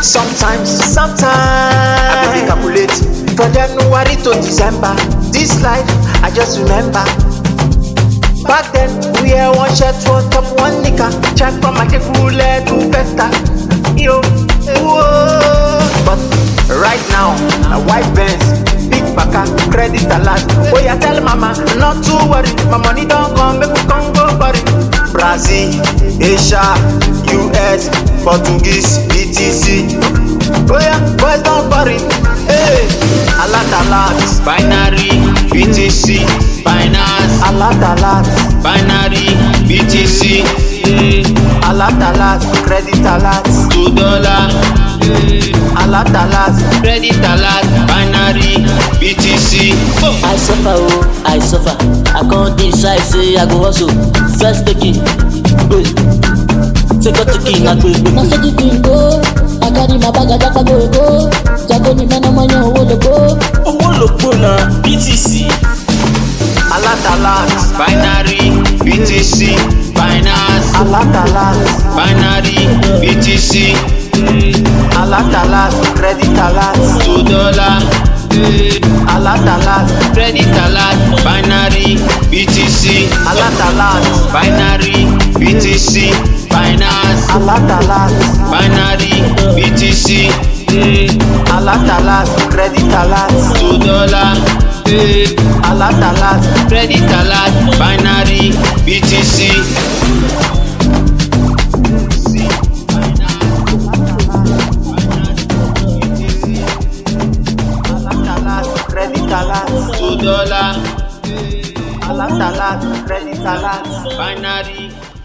Sometimes I go dey calculate from January to December. This life I just remember. Back then we wear one shirt, one top, one knicker. Check from my full to festa. Yo, whoa. But right now, na white Benz, big baka, credit alert. Oh yeah, tell mama not to worry. My money don't come, make we come go body. Brazil, Asia, US, Portuguese, BTC. Oh yeah, boys don't worry. Hey, alert, Binary, BTC, Binance, alert, Binary, BTC, alert, credit alert, $2, alert, credit alert, Binary, BTC. I suffer. I can't decide, say I go hustle. First taking, second taking, I go. Now second go, I carry my bag, I japa go. Jago ni mena manya Owó lòpó na BTC. alert, Binary, BTC, Binance, alert, Binary, BTC, alert, credit alert, $2, alert, credit alert, Binary, BTC, alert, Binary, BTC, Binance, alert, Binary, BTC, alert, credit alert, $2, alert, credit alert, Binary, BTC. credit alert, $2, alert, credit alert. Binary,